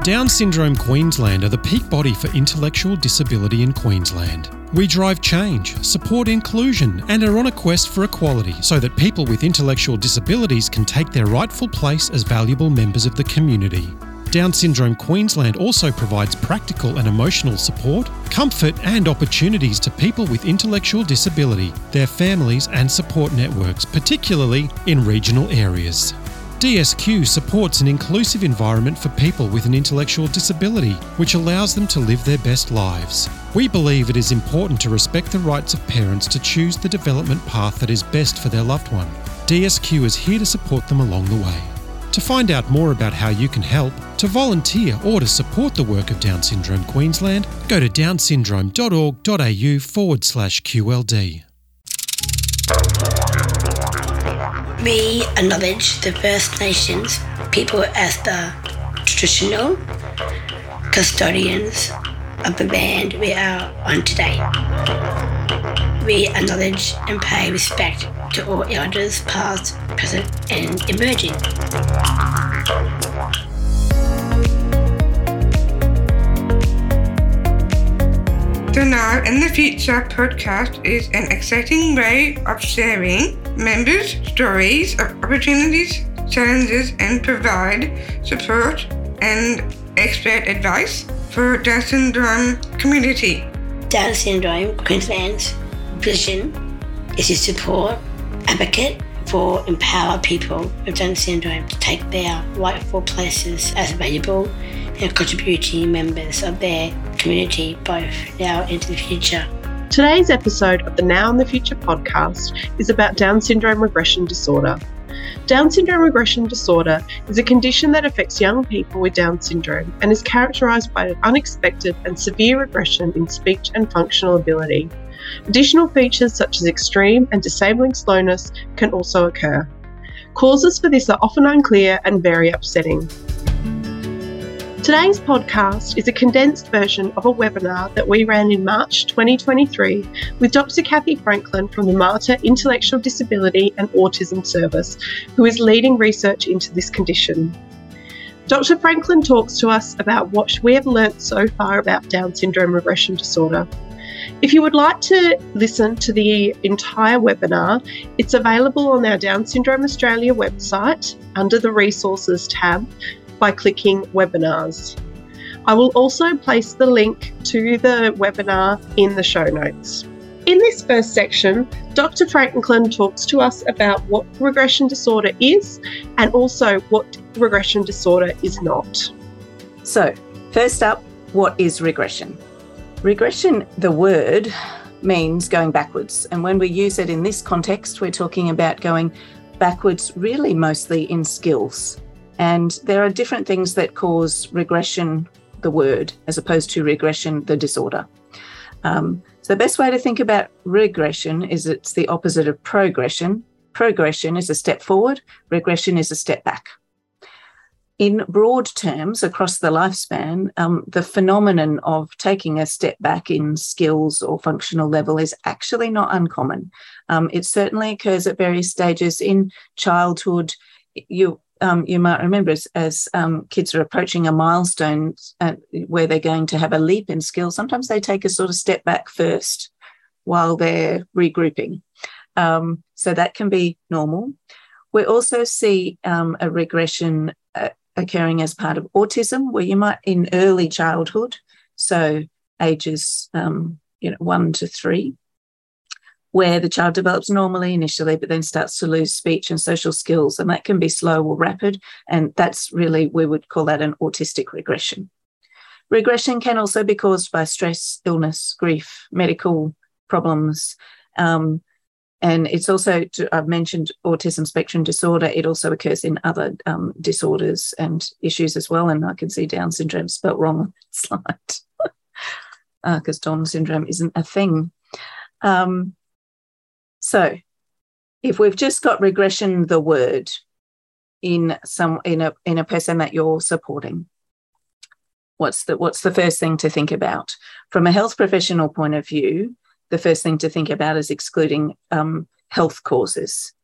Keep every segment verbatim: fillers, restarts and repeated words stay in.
Down Syndrome Queensland are the peak body for intellectual disability in Queensland. We drive change, support inclusion, and are on a quest for equality so that people with intellectual disabilities can take their rightful place as valuable members of the community. Down Syndrome Queensland also provides practical and emotional support, comfort and opportunities to people with intellectual disability, their families and support networks, particularly in regional areas. D S Q supports an inclusive environment for people with an intellectual disability, which allows them to live their best lives. We believe it is important to respect the rights of parents to choose the development path that is best for their loved one. D S Q is here to support them along the way. To find out more about how you can help, to volunteer or to support the work of Down Syndrome Queensland, go to downsyndrome.org.au forward slash QLD. We acknowledge the First Nations people as the traditional custodians of the land we are on today. We acknowledge and pay respect to all elders past, present and emerging. The Now in the Future podcast is an exciting way of sharing members' stories of opportunities, challenges, and provide support and expert advice for Down syndrome community. Down Syndrome Queensland's vision is to support, advocate for, empower people with Down syndrome to take their rightful places as valuable and contributing members of their community, both now and into the future. Today's episode of the Now and the Future podcast is about Down syndrome regression disorder. Down syndrome regression disorder is a condition that affects young people with Down syndrome and is characterised by an unexpected and severe regression in speech and functional ability. Additional features such as extreme and disabling slowness can also occur. Causes for this are often unclear and very upsetting. Today's podcast is a condensed version of a webinar that we ran in March twenty twenty-three with Doctor Kathy Franklin from the Mater Intellectual Disability and Autism Service, who is leading research into this condition. Doctor Franklin talks to us about what we have learnt so far about Down syndrome regression disorder. If you would like to listen to the entire webinar, it's available on our Down Syndrome Australia website under the Resources tab by clicking Webinars. I will also place the link to the webinar in the show notes. In this first section, Doctor Franklin talks to us about what regression disorder is and also what regression disorder is not. So, first up, what is regression? Regression, the word, means going backwards. And when we use it in this context, we're talking about going backwards really mostly in skills. And there are different things that cause regression, the word, as opposed to regression, the disorder. Um, so the best way to think about regression is it's the opposite of progression. Progression is a step forward, regression is a step back. In broad terms, across the lifespan, um, the phenomenon of taking a step back in skills or functional level is actually not uncommon. Um, it certainly occurs at various stages in childhood. You um, you might remember as, as um, kids are approaching a milestone uh, where they're going to have a leap in skills, sometimes they take a sort of step back first while they're regrouping. Um, so that can be normal. We also see um, a regression uh, occurring as part of autism, where you might in early childhood, so ages um, you know, one to three, where the child develops normally initially, but then starts to lose speech and social skills, and that can be slow or rapid, and that's really, we would call that an autistic regression. Regression can also be caused by stress, illness, grief, medical problems, um, and it's also, I've mentioned autism spectrum disorder, it also occurs in other um, disorders and issues as well. And I can see Down syndrome spelt wrong on the slide because uh, Down syndrome isn't a thing. Um, so if we've just got regression, the word, in some in a in a person that you're supporting, what's the what's the first thing to think about? From a health professional point of view, the first thing to think about is excluding um, health causes.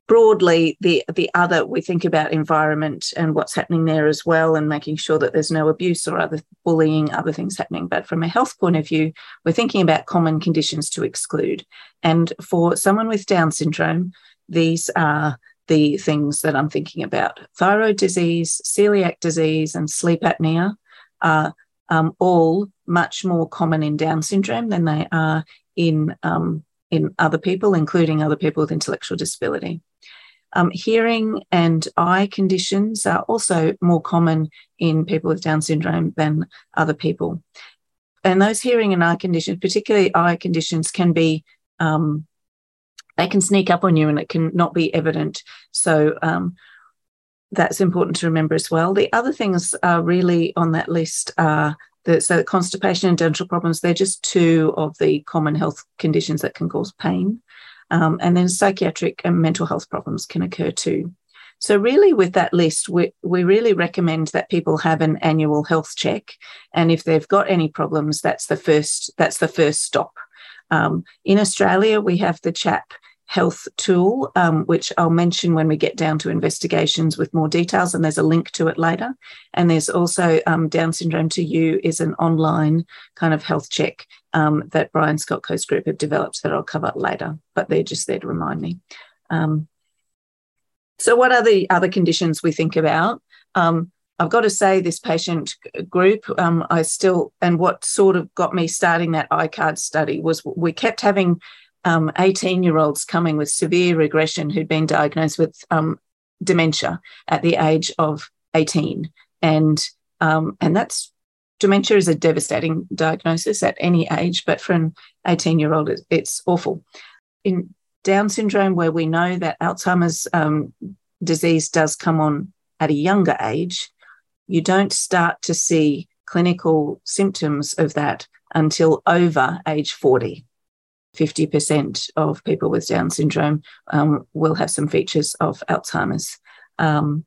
broadly, the the other, we think about environment and what's happening there as well, and making sure that there's no abuse or other bullying, other things happening. But from a health point of view, we're thinking about common conditions to exclude. And for someone with Down syndrome, these are the things that I'm thinking about. Thyroid disease, celiac disease, and sleep apnea are um, all much more common in Down syndrome than they are in, um, in other people, including other people with intellectual disability. Um, hearing and eye conditions are also more common in people with Down syndrome than other people. And those hearing and eye conditions, particularly eye conditions, can be um, they can sneak up on you and it can not be evident. So um, that's important to remember as well. The other things are really on that list are the, so constipation and dental problems. They're just two of the common health conditions that can cause pain. Um, and then psychiatric and mental health problems can occur too. So really with that list, we, we really recommend that people have an annual health check. And if they've got any problems, that's the first, that's the first stop. Um, in Australia, we have the CHAP Health tool, um, which I'll mention when we get down to investigations with more details, and there's a link to it later. And there's also um, Down Syndrome to You is an online kind of health check um, that Brian Scott Coast Group have developed that I'll cover later, but they're just there to remind me. Um, so what are the other conditions we think about? Um, I've got to say this patient group, um, I still, and what sort of got me starting that I CARD study was we kept having um, eighteen-year-olds coming with severe regression who'd been diagnosed with um, dementia at the age of eighteen. And, um, and that's, dementia is a devastating diagnosis at any age, but for an eighteen-year-old, it's awful. In Down syndrome, where we know that Alzheimer's um, disease does come on at a younger age, you don't start to see clinical symptoms of that until over age forty. fifty percent of people with Down syndrome um, will have some features of Alzheimer's. Um,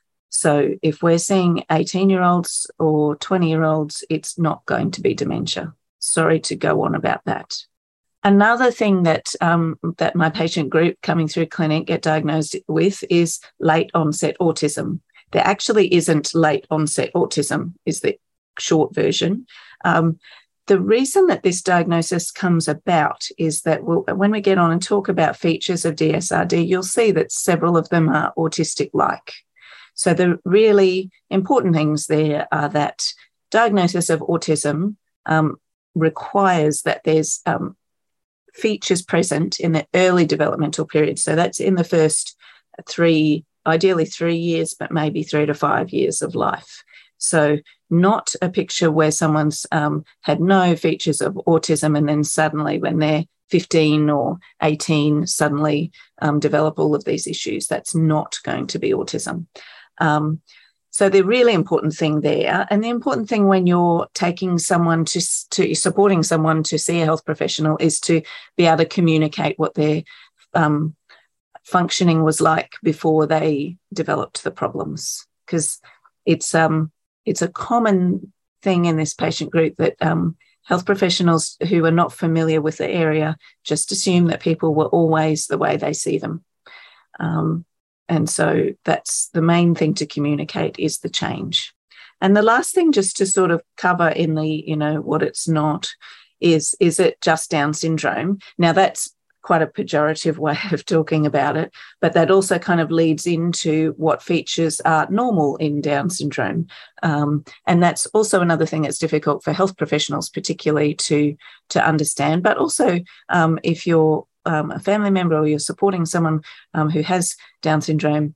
so if we're seeing eighteen-year-olds or twenty-year-olds, it's not going to be dementia. Sorry to go on about that. Another thing that um, that my patient group coming through clinic get diagnosed with is late onset autism. There actually isn't late onset autism, is the short version. Um, the reason that this diagnosis comes about is that we'll, when we get on and talk about features of D S R D, you'll see that several of them are autistic-like. So the really important things there are that diagnosis of autism um, requires that there's um, features present in the early developmental period. So that's in the first three ideally three years, but maybe three to five years of life. So not a picture where someone's um, had no features of autism and then suddenly when they're fifteen or eighteen, suddenly um, develop all of these issues. That's not going to be autism. Um, so the really important thing there, and the important thing when you're taking someone to, to supporting someone to see a health professional is to be able to communicate what their um, functioning was like before they developed the problems, because it's um it's a common thing in this patient group that um, health professionals who are not familiar with the area just assume that people were always the way they see them. Um, and so that's the main thing to communicate is the change. And the last thing just to sort of cover in the, you know, what it's not is, is it just Down syndrome? Now that's quite a pejorative way of talking about it, but that also kind of leads into what features are normal in Down syndrome. Um, and that's also another thing that's difficult for health professionals, particularly to, to understand, but also um, if you're um, a family member or you're supporting someone um, who has Down syndrome,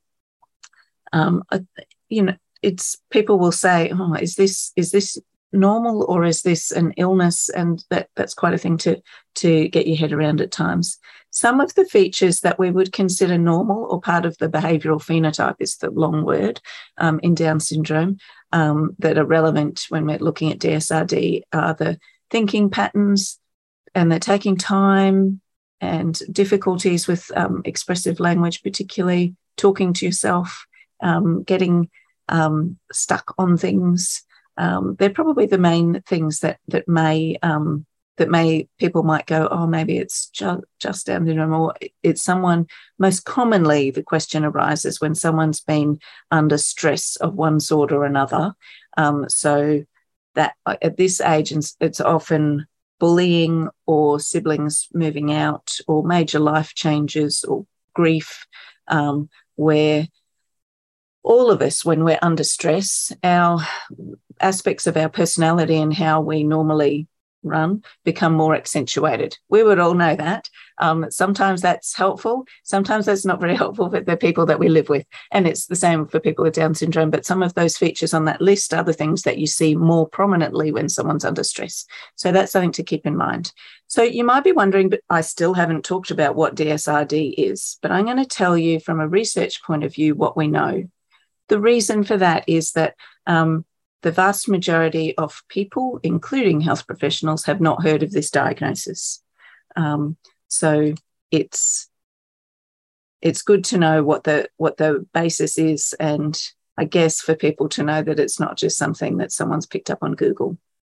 um, you know, it's people will say, oh, is this, is this normal or is this an illness? And that that's quite a thing to to get your head around at times. Some of the features that we would consider normal or part of the behavioural phenotype is the long word um, in Down syndrome um, that are relevant when we're looking at D S R D are the thinking patterns, and they're taking time and difficulties with um, expressive language, particularly talking to yourself, um, getting um, stuck on things. Um, they're probably the main things that that may um, that may people might go, oh, maybe it's just, just Down syndrome, or it's someone. Most commonly, the question arises when someone's been under stress of one sort or another. Um, so that at this age, it's often bullying or siblings moving out or major life changes or grief, um, where all of us, when we're under stress, our aspects of our personality and how we normally run become more accentuated. We would all know that. Um, sometimes that's helpful. Sometimes that's not very helpful for the people that we live with. And it's the same for people with Down syndrome. But some of those features on that list are the things that you see more prominently when someone's under stress. So that's something to keep in mind. So you might be wondering, but I still haven't talked about what D S R D is. But I'm going to tell you from a research point of view what we know. The reason for that is that um, the vast majority of people, including health professionals, have not heard of this diagnosis. Um, so it's it's good to know what the what the basis is, and I guess for people to know that it's not just something that someone's picked up on Google.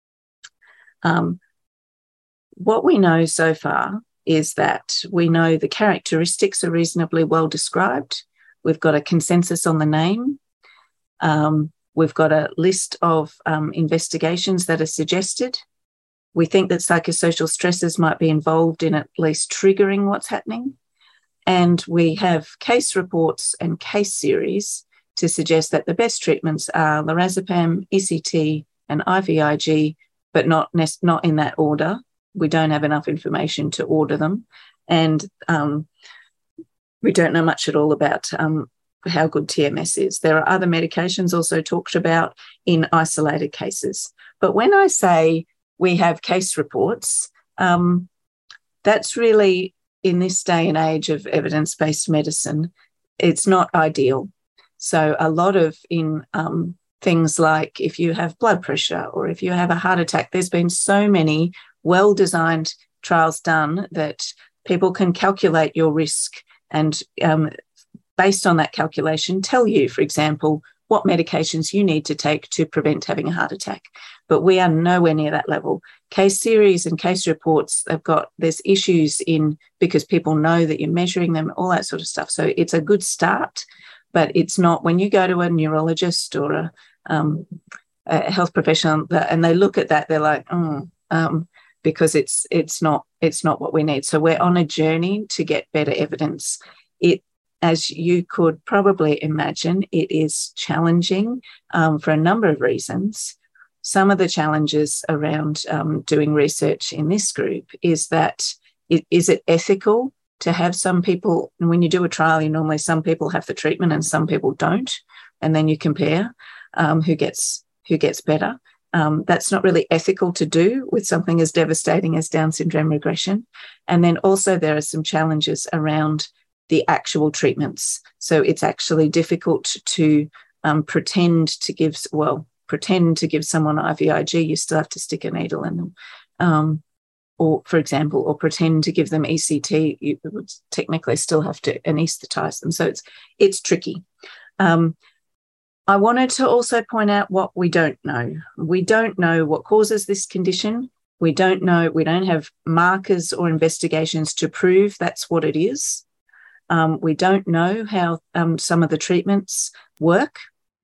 Um, what we know so far is that we know the characteristics are reasonably well described. We've got a consensus on the name. Um, We've got a list of um, investigations that are suggested. We think that psychosocial stresses might be involved in at least triggering what's happening. And we have case reports and case series to suggest that the best treatments are lorazepam, E C T, and I V I G, but not, not in that order. We don't have enough information to order them. And um, we don't know much at all about um, how good T M S is. There are other medications also talked about in isolated cases. But when I say we have case reports, um, that's really, in this day and age of evidence-based medicine, it's not ideal. So a lot of in um, things like if you have blood pressure or if you have a heart attack, there's been so many well-designed trials done that people can calculate your risk and um, based on that calculation, tell you, for example, what medications you need to take to prevent having a heart attack. But we are nowhere near that level. Case series and case reports, they've got, there's issues in because people know that you're measuring them, all that sort of stuff. So it's a good start, but it's not when you go to a neurologist or a, um, a health professional and they look at that, they're like, oh, um, because it's it's not it's not what we need. So we're on a journey to get better evidence. It As you could probably imagine, it is challenging um, for a number of reasons. Some of the challenges around um, doing research in this group is that it, is it ethical to have some people, and when you do a trial, you normally some people have the treatment and some people don't, and then you compare um, who gets who gets better. Um, that's not really ethical to do with something as devastating as Down syndrome regression. And then also there are some challenges around the actual treatments. So it's actually difficult to um, pretend to give, well, pretend to give someone I V I G, you still have to stick a needle in them. Um, or, for example, or pretend to give them E C T, you would technically still have to anaesthetize them. So it's it's tricky. Um, I wanted to also point out what we don't know. We don't know what causes this condition. We don't know, we don't have markers or investigations to prove that's what it is. Um, we don't know how um, some of the treatments work.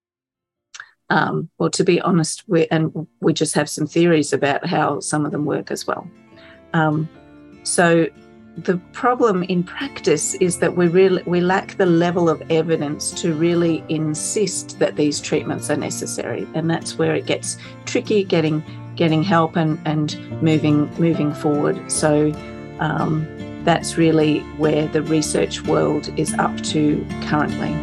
Um, well, to be honest, we and we just have some theories about how some of them work as well. Um, so the problem in practice is that we really we lack the level of evidence to really insist that these treatments are necessary, and that's where it gets tricky getting getting help and and moving moving forward. So. Um, That's really where the research world is up to currently.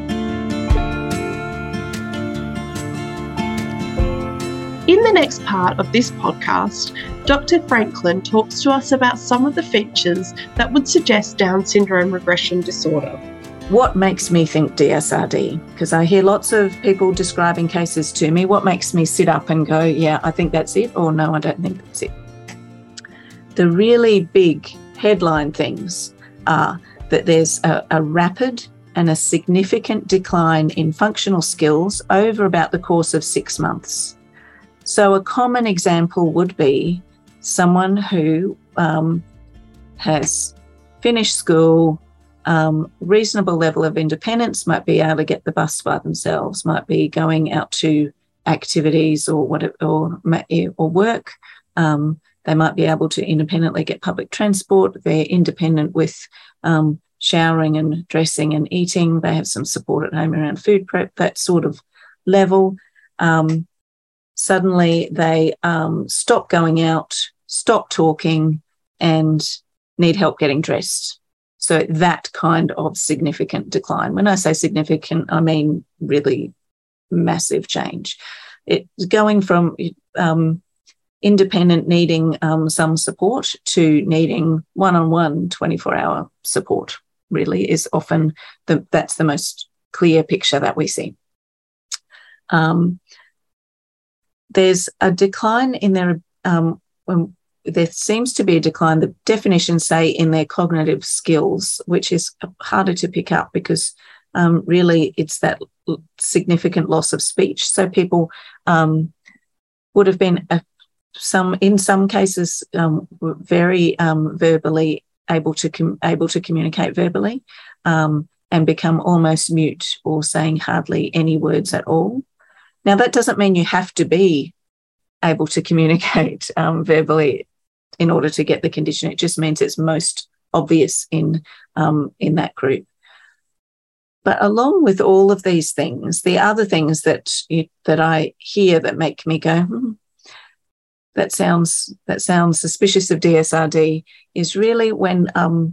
In the next part of this podcast, Doctor Franklin talks to us about some of the features that would suggest Down syndrome regression disorder. What makes me think D S R D? Because I hear lots of people describing cases to me. What makes me sit up and go, yeah, I think that's it, or no, I don't think that's it? The really big headline things are that there's a, a rapid and a significant decline in functional skills over about the course of six months. So a common example would be someone who um, has finished school, um, reasonable level of independence, might be able to get the bus by themselves, might be going out to activities or what or or work. Um, they might be able to independently get public transport. They're independent with um, showering and dressing and eating. They have some support at home around food prep, that sort of level. Um, suddenly they um, stop going out, stop talking, and need help getting dressed. So that kind of significant decline. When I say significant, I mean really massive change. It's going from um, independent needing um, some support to needing one-on-one twenty-four hour support, really is often the, that's the most clear picture that we see. Um, there's a decline in their, um, when there seems to be a decline, the definitions say in their cognitive skills, which is harder to pick up because um, really it's that significant loss of speech. So people um, would have been, a, some in some cases, um, very um, verbally able to com- able to communicate verbally um, and become almost mute or saying hardly any words at all. Now, that doesn't mean you have to be able to communicate um, verbally in order to get the condition. It just means it's most obvious in um, in that group. But along with all of these things, the other things that you, that I hear that make me go, hmm, that sounds that sounds suspicious of D S R D is really when um,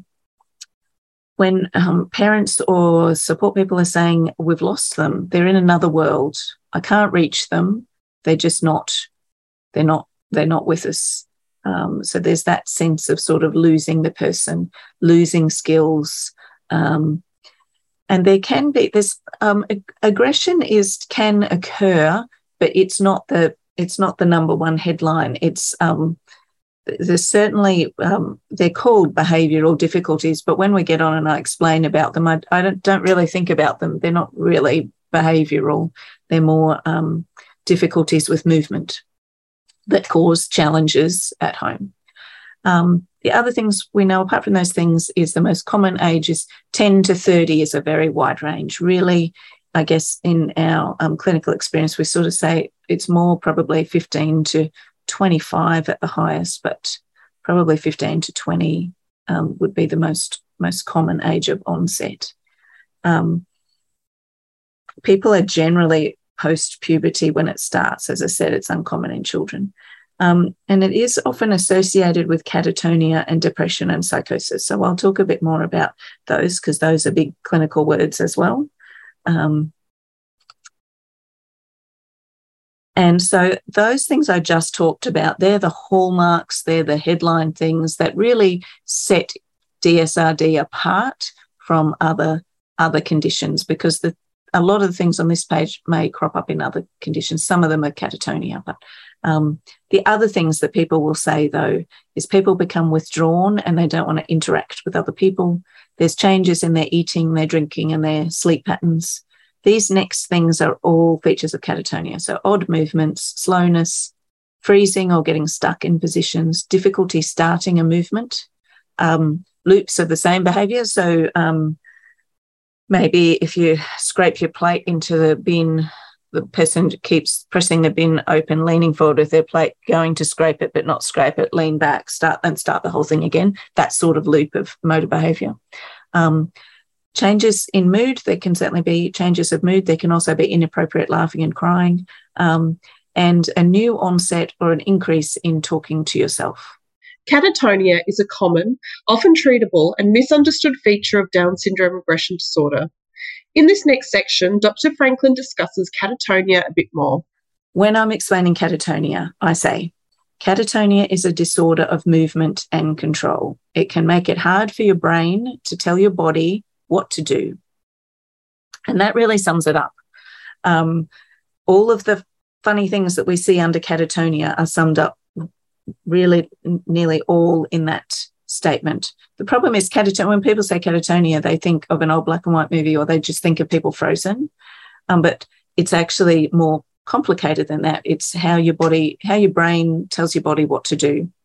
when um, parents or support people are saying, we've lost them, they're in another world, I can't reach them, they're just not, they're not, they're not with us. Um, so there's that sense of sort of losing the person, losing skills. Um, and there can be, this um, ag- aggression is can occur, but it's not the it's not the number one headline. It's um, there's certainly, um, they're called behavioural difficulties, but when we get on and I explain about them, I, I don't, don't really think about them. They're not really behavioural. They're more um, difficulties with movement that cause challenges at home. Um, the other things we know, apart from those things, is the most common age is ten to thirty is a very wide range. Really, I guess in our um, clinical experience, we sort of say it's more probably fifteen to twenty-five at the highest, but probably fifteen to twenty um, would be the most, most common age of onset. Um, people are generally post-puberty when it starts. As I said, it's uncommon in children. Um, and it is often associated with catatonia and depression and psychosis. So I'll talk a bit more about those because those are big clinical words as well. Um, and so those things I just talked about, they're the hallmarks, they're the headline things that really set D S R D apart from other, other conditions, because the a lot of the things on this page may crop up in other conditions. Some of them are catatonia. But um, the other things that people will say, though, is people become withdrawn and they don't want to interact with other people. There's changes in their eating, their drinking, and their sleep patterns. These next things are all features of catatonia. So odd movements, slowness, freezing or getting stuck in positions, difficulty starting a movement, um, loops of the same behaviour. So um, maybe if you scrape your plate into the bin, the person keeps pressing the bin open, leaning forward with their plate, going to scrape it but not scrape it, lean back, start and start the whole thing again. That sort of loop of motor behaviour. Um, changes in mood, there can certainly be changes of mood. There can also be inappropriate laughing and crying, um, and a new onset or an increase in talking to yourself. Catatonia is a common, often treatable and misunderstood feature of Down syndrome regression disorder. In this next section, Doctor Franklin discusses catatonia a bit more. When I'm explaining catatonia, I say, catatonia is a disorder of movement and control. It can make it hard for your brain to tell your body what to do. And that really sums it up. Um, all of the funny things that we see under catatonia are summed up really nearly all in that statement. The problem is catatonia, when people say catatonia, they think of an old black and white movie or they just think of people frozen. Um, but it's actually more complicated than that. It's how your body, how your brain tells your body what to do.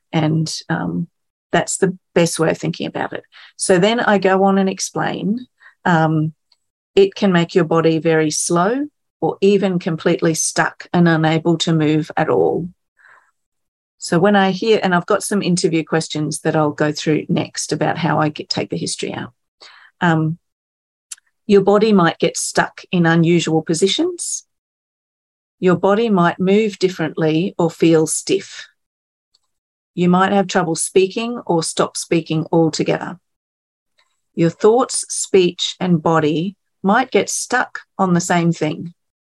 And um, that's the best way of thinking about it. So then I go on and explain um, it can make your body very slow or even completely stuck and unable to move at all. So when I hear, and I've got some interview questions that I'll go through next about how I get, take the history out. Um, your body might get stuck in unusual positions. Your body might move differently or feel stiff. You might have trouble speaking or stop speaking altogether. Your thoughts, speech, and body might get stuck on the same thing.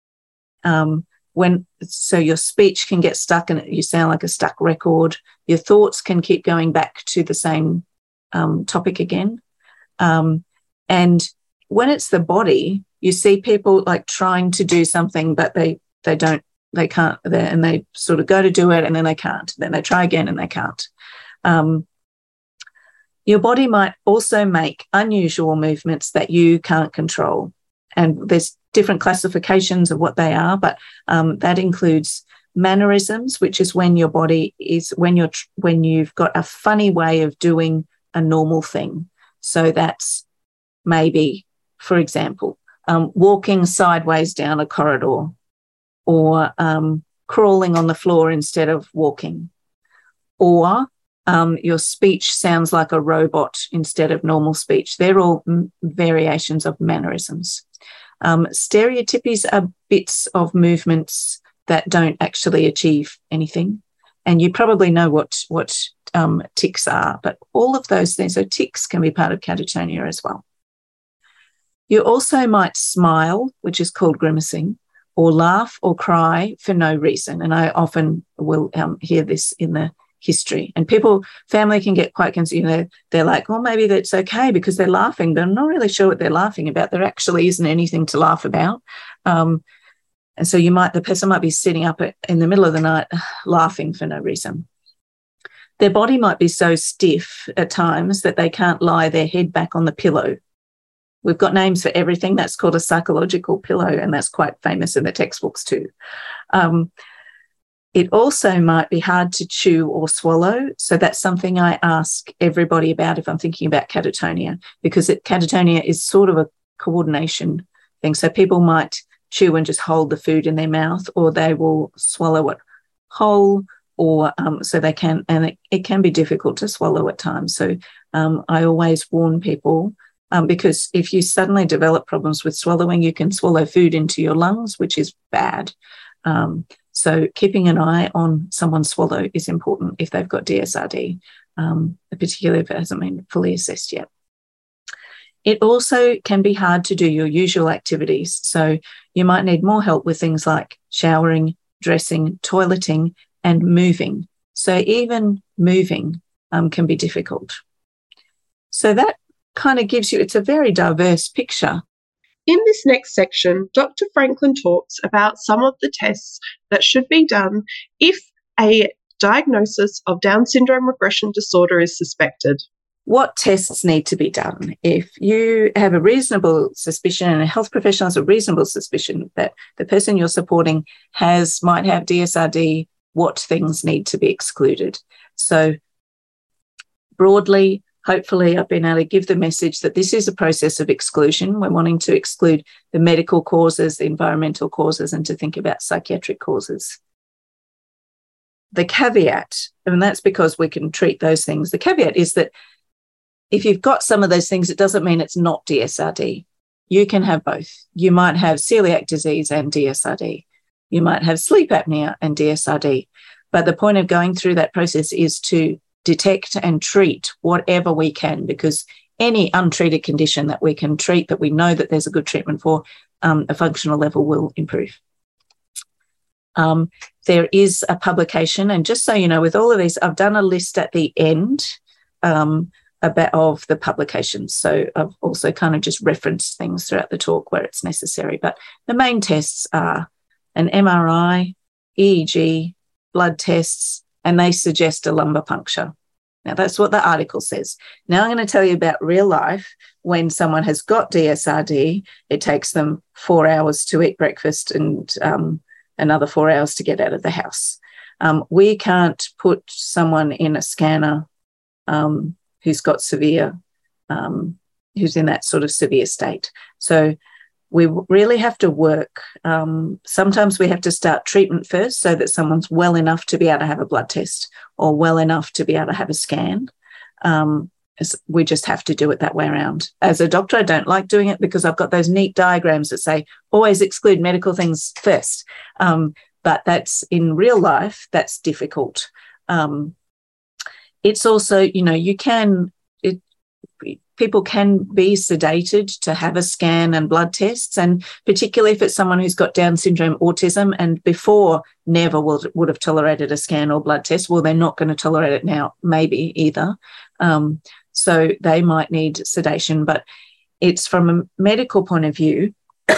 Um, when so your speech can get stuck and you sound like a stuck record. Your thoughts can keep going back to the same um, topic again. Um, and when it's the body, you see people like trying to do something, but they they don't, they can't, and they sort of go to do it and then they can't. Then they try again and they can't. Um, your body might also make unusual movements that you can't control. And there's different classifications of what they are, but um, that includes mannerisms, which is when your body is, when you're, when you've got a funny way of doing a normal thing. So that's maybe, for example, um, walking sideways down a corridor, or um, crawling on the floor instead of walking, or um, your speech sounds like a robot instead of normal speech. They're all m- variations of mannerisms. Um, stereotypies are bits of movements that don't actually achieve anything. And you probably know what, what um, tics are, but all of those things, so tics can be part of catatonia as well. You also might smile, which is called grimacing, or laugh or cry for no reason. And I often will um, hear this in the history. And people, family can get quite concerned. You know, they're like, well, maybe that's okay because they're laughing, but I'm not really sure what they're laughing about. There actually isn't anything to laugh about. Um, and so you might, the person might be sitting up in the middle of the night laughing for no reason. Their body might be so stiff at times that they can't lie their head back on the pillow. We've got names for everything. That's called a psychological pillow, and that's quite famous in the textbooks too. Um, it also might be hard to chew or swallow. So that's something I ask everybody about if I'm thinking about catatonia, because it, catatonia is sort of a coordination thing. So people might chew and just hold the food in their mouth, or they will swallow it whole, or um, so they can, and it, it can be difficult to swallow at times. So um, I always warn people, Um, because if you suddenly develop problems with swallowing, you can swallow food into your lungs, which is bad. Um, so keeping an eye on someone's swallow is important if they've got D S R D, um, particularly if it hasn't been fully assessed yet. It also can be hard to do your usual activities. So you might need more help with things like showering, dressing, toileting, and moving. So even moving um, can be difficult. So that kind of gives you, it's a very diverse picture. In this next section, Doctor Franklin talks about some of the tests that should be done if a diagnosis of Down syndrome regression disorder is suspected. What tests need to be done? If you have a reasonable suspicion and a health professional has a reasonable suspicion that the person you're supporting has, might have D S R D, what things need to be excluded? So broadly, hopefully I've been able to give the message that this is a process of exclusion. We're wanting to exclude the medical causes, the environmental causes, and to think about psychiatric causes. The caveat, and that's because we can treat those things, the caveat is that if you've got some of those things, it doesn't mean it's not D S R D. You can have both. You might have celiac disease and D S R D. You might have sleep apnea and D S R D. But the point of going through that process is to detect and treat whatever we can, because any untreated condition that we can treat, that we know that there's a good treatment for, um, a functional level will improve. Um, there is a publication, and just so you know, with all of these, I've done a list at the end um, about of the publications. So I've also kind of just referenced things throughout the talk where it's necessary. But the main tests are an M R I, E E G, blood tests, and they suggest a lumbar puncture. Now, that's what the article says. Now I'm going to tell you about real life. When someone has got D S R D, it takes them four hours to eat breakfast and um, another four hours to get out of the house. Um, we can't put someone in a scanner um, who's got severe, um, who's in that sort of severe state. So we really have to work. Um, sometimes we have to start treatment first so that someone's well enough to be able to have a blood test or well enough to be able to have a scan. Um, we just have to do it that way around. As a doctor, I don't like doing it because I've got those neat diagrams that say always exclude medical things first. Um, but that's in real life, that's difficult. Um, it's also, you know, you can, it, people can be sedated to have a scan and blood tests, and particularly if it's someone who's got Down syndrome, autism, and before never would, would have tolerated a scan or blood test, well, they're not going to tolerate it now, maybe either. Um, so they might need sedation, but it's from a medical point of view.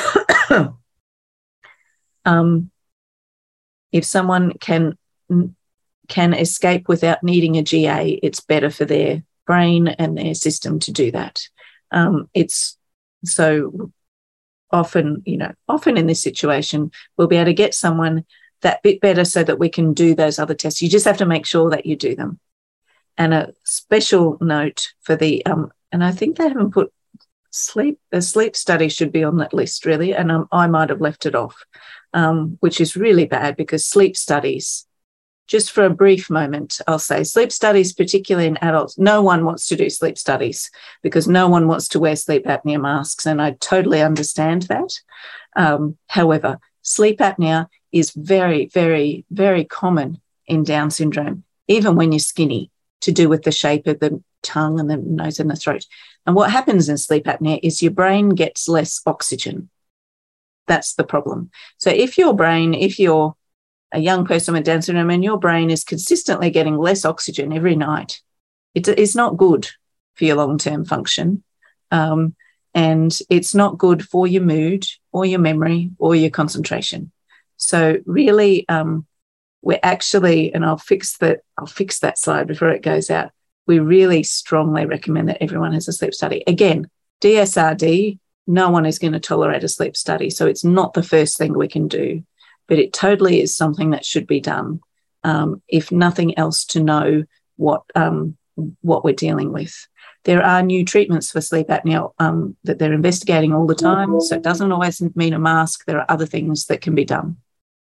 um, if someone can can escape without needing a G A, it's better for their brain and their system to do that. Um, it's so often, you know, often in this situation, we'll be able to get someone that bit better so that we can do those other tests. You just have to make sure that you do them. And a special note for the, um, and I think they haven't put sleep, a sleep study should be on that list really, and um, I might have left it off, um, which is really bad because sleep studies, just for a brief moment, I'll say sleep studies, particularly in adults, no one wants to do sleep studies because no one wants to wear sleep apnea masks, and I totally understand that. Um, however, sleep apnea is very, very, very common in Down syndrome, even when you're skinny, to do with the shape of the tongue and the nose and the throat. And what happens in sleep apnea is your brain gets less oxygen. That's the problem. So if your brain, if you're a young person with Down syndrome and your brain is consistently getting less oxygen every night, it is not good for your long-term function. Um, and it's not good for your mood or your memory or your concentration. So really, um, we're actually, and I'll fix that, I'll fix that slide before it goes out. We really strongly recommend that everyone has a sleep study. Again, D S R D, no one is going to tolerate a sleep study. So it's not the first thing we can do, but it totally is something that should be done, um, if nothing else, to know what um, what we're dealing with. There are new treatments for sleep apnea um, that they're investigating all the time, so it doesn't always mean a mask. There are other things that can be done.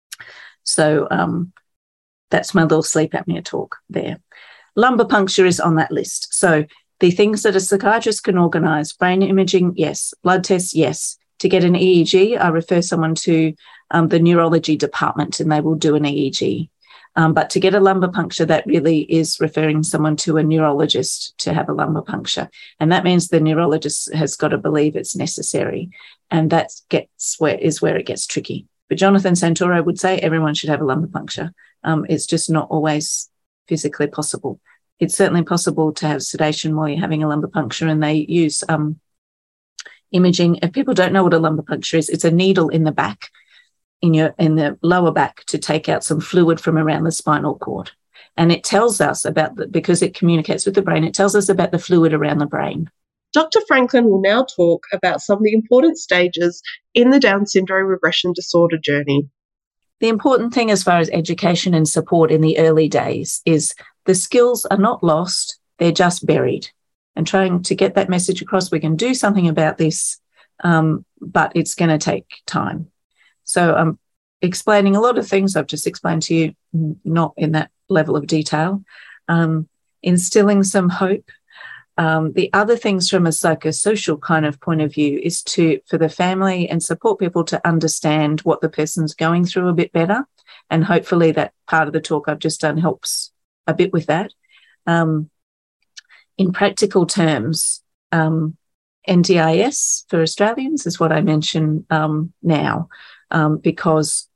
So um, that's my little sleep apnea talk there. Lumbar puncture is on that list. So the things that a psychiatrist can organise: brain imaging, yes; blood tests, yes. To get an E E G, I refer someone to um, the neurology department and they will do an E E G. Um, but to get a lumbar puncture, that really is referring someone to a neurologist to have a lumbar puncture. And that means the neurologist has got to believe it's necessary. And that gets where is where it gets tricky. But Jonathan Santoro would say everyone should have a lumbar puncture. Um, it's just not always physically possible. It's certainly possible to have sedation while you're having a lumbar puncture, and they use um, imaging. If people don't know what a lumbar puncture is, it's a needle in the back, in your in the lower back, to take out some fluid from around the spinal cord. And it tells us about, the, because it communicates with the brain, it tells us about the fluid around the brain. Doctor Franklin will now talk about some of the important stages in the Down syndrome regression disorder journey. The important thing as far as education and support in the early days is the skills are not lost, they're just buried. And trying to get that message across, we can do something about this, um, but it's going to take time. So I'm explaining a lot of things I've just explained to you, not in that level of detail, um, instilling some hope. Um, the other things from a psychosocial kind of point of view is to, for the family and support people to understand what the person's going through a bit better. And hopefully that part of the talk I've just done helps a bit with that. Um, in practical terms, um, N D I S for Australians is what I mention um, now, um, because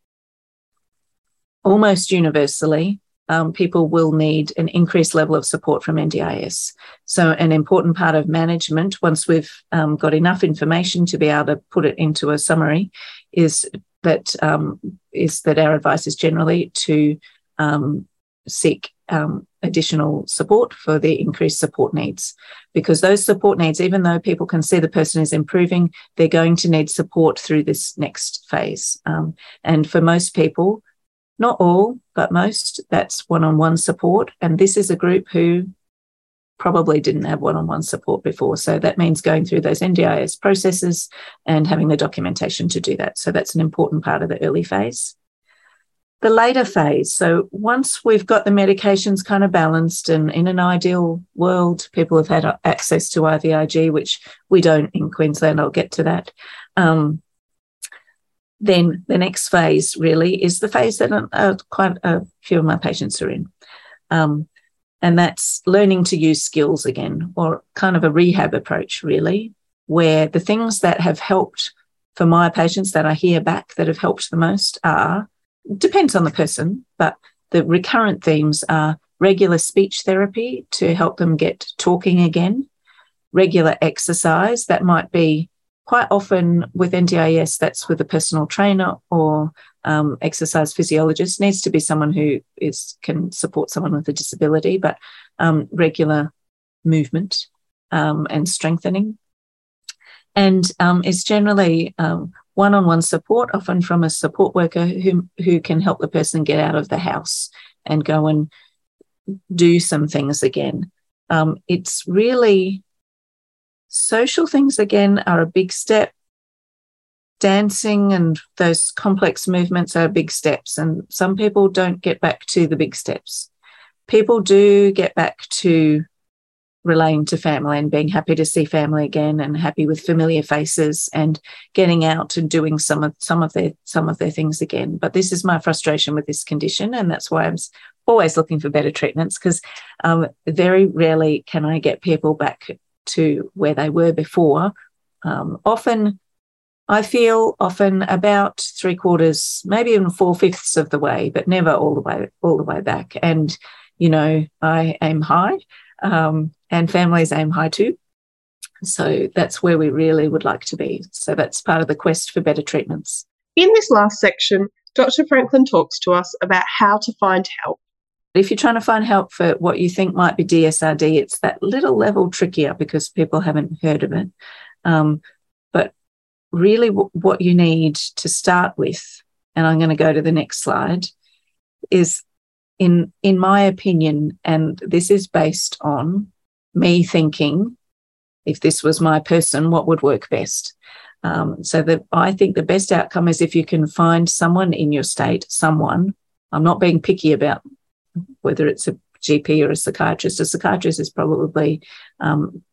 almost universally, Um, people will need an increased level of support from N D I S. So an important part of management, once we've um, got enough information to be able to put it into a summary, is that um, is that our advice is generally to um, seek um, additional support for the increased support needs, because those support needs, even though people can see the person is improving, they're going to need support through this next phase. Um, and for most people, not all, but most, that's one-on-one support. And this is a group who probably didn't have one-on-one support before. So that means going through those N D I S processes and having the documentation to do that. So that's an important part of the early phase. The later phase, so once we've got the medications kind of balanced, and in an ideal world, people have had access to I V I G, which we don't in Queensland, I'll get to that. Um, then the next phase really is the phase that uh, quite a few of my patients are in. Um, and that's learning to use skills again, or kind of a rehab approach really, where the things that have helped for my patients that I hear back that have helped the most are, depends on the person, but the recurrent themes are regular speech therapy to help them get talking again, regular exercise. That might be quite often with N D I S, that's with a personal trainer or um, exercise physiologist. It needs to be someone who is can support someone with a disability, but um, regular movement um, and strengthening. And um, it's generally um, one-on-one support, often from a support worker who, who can help the person get out of the house and go and do some things again. Um, it's really, social things again are a big step. Dancing and those complex movements are big steps, and some people don't get back to the big steps. People do get back to relating to family and being happy to see family again and happy with familiar faces and getting out and doing some of some of their some of their things again. But this is my frustration with this condition, and that's why I'm always looking for better treatments, because um, very rarely can I get people back to where they were before. Um, often, I feel often about three quarters, maybe even four fifths of the way, but never all the way all the way back. And you know, I aim high. Um, and families aim high too. So that's where we really would like to be. So that's part of the quest for better treatments. In this last section, Doctor Franklin talks to us about how to find help. If you're trying to find help for what you think might be D S R D, it's that little level trickier because people haven't heard of it. Um, but really w- what you need to start with, and I'm going to go to the next slide, is in, in my opinion, and this is based on me thinking, if this was my person, what would work best? Um, so that I think the best outcome is if you can find someone in your state, someone, I'm not being picky about whether it's a G P or a psychiatrist. A psychiatrist is probably um,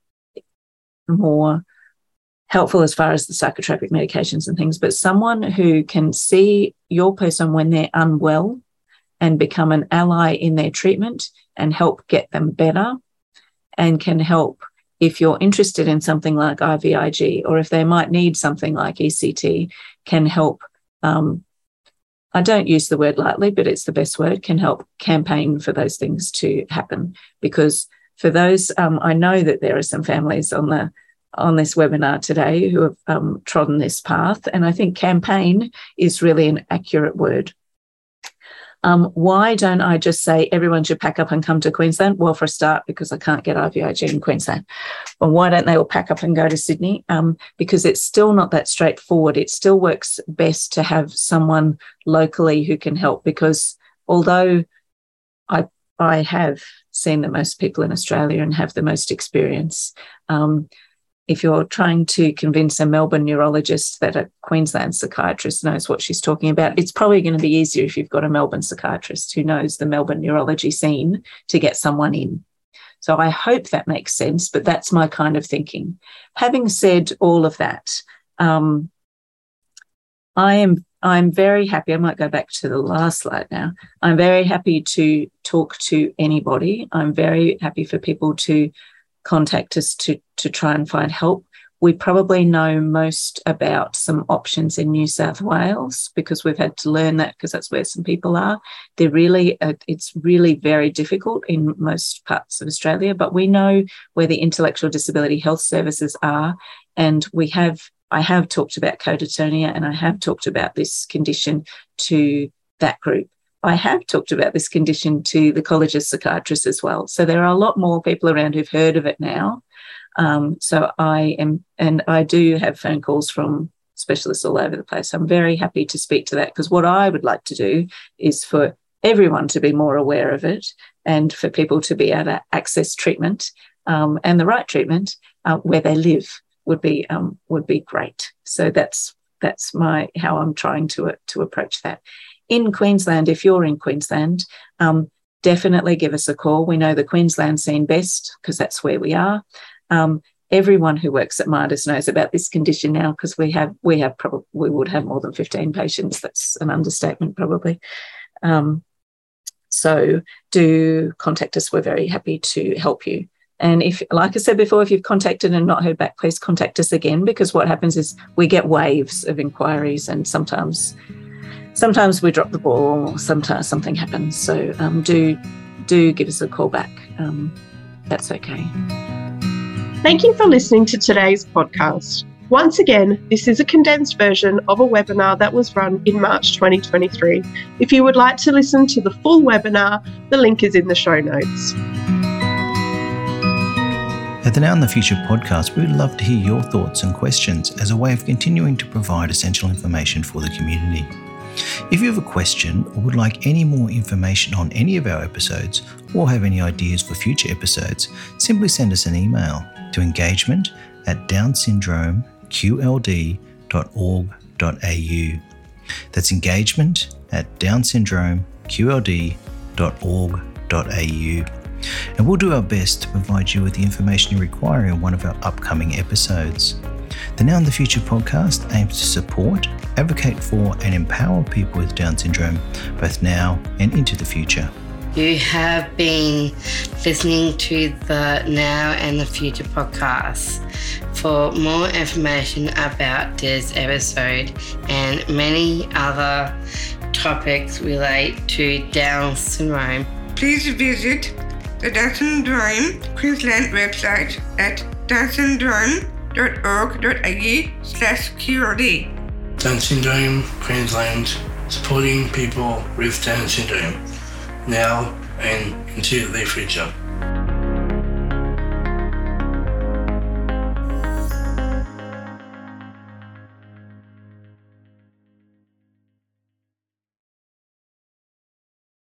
more helpful as far as the psychotropic medications and things, but someone who can see your person when they're unwell and become an ally in their treatment and help get them better, and can help if you're interested in something like I V I G, or if they might need something like E C T, can help, um, I don't use the word lightly, but it's the best word, can help campaign for those things to happen. Because for those, um, I know that there are some families on the on this webinar today who have um, trodden this path, and I think campaign is really an accurate word. Um, why don't I just say everyone should pack up and come to Queensland? Well, for a start, because I can't get I V I G in Queensland. Well, why don't they all pack up and go to Sydney? Um, because it's still not that straightforward. It still works best to have someone locally who can help, because although I I have seen the most people in Australia and have the most experience, um, if you're trying to convince a Melbourne neurologist that a Queensland psychiatrist knows what she's talking about, it's probably going to be easier if you've got a Melbourne psychiatrist who knows the Melbourne neurology scene to get someone in. So I hope that makes sense, but that's my kind of thinking. Having said all of that, um, I am I'm very happy. I might go back to the last slide now. I'm very happy to talk to anybody. I'm very happy for people to contact us to, to try and find help. We probably know most about some options in New South Wales because we've had to learn that, because that's where some people are. They're really, uh, it's really very difficult in most parts of Australia, but we know where the intellectual disability health services are, and we have, I have talked about catatonia, and I have talked about this condition to that group. I have talked about this condition to the College of Psychiatrists as well. So there are a lot more people around who've heard of it now. Um, so I am, and I do have phone calls from specialists all over the place. I'm very happy to speak to that, because what I would like to do is for everyone to be more aware of it and for people to be able to access treatment um, and the right treatment uh, where they live would be um, would be great. So that's that's my how I'm trying to, uh, to approach that. In Queensland, if you're in Queensland, um, definitely give us a call. We know the Queensland scene best because that's where we are. Um, everyone who works at Midas knows about this condition now, because we have we have probably we would have more than fifteen patients. That's an understatement, probably. Um, so do contact us. We're very happy to help you. And if, like I said before, if you've contacted and not heard back, please contact us again, because what happens is we get waves of inquiries, and sometimes sometimes we drop the ball, or sometimes something happens. So um, do do give us a call back. Um, that's okay. Thank you for listening to today's podcast. Once again, this is a condensed version of a webinar that was run in March twenty twenty-three. If you would like to listen to the full webinar, the link is in the show notes. At the Now in the Future podcast, we would love to hear your thoughts and questions as a way of continuing to provide essential information for the community. If you have a question or would like any more information on any of our episodes, or have any ideas for future episodes, simply send us an email to engagement at down syndrome q l d dot org dot a u. That's engagement at down syndrome q l d dot org dot a u. And we'll do our best to provide you with the information you require in one of our upcoming episodes. The Now in the Future podcast aims to support, advocate for, and empower people with Down syndrome, both now and into the future. You have been listening to the Now and the Future podcast. For more information about this episode and many other topics relate to Down syndrome, please visit the Down Syndrome Queensland website at down syndrome dot org dot a u slash Q L D. Down Syndrome Queensland, supporting people with Down syndrome now and into the future.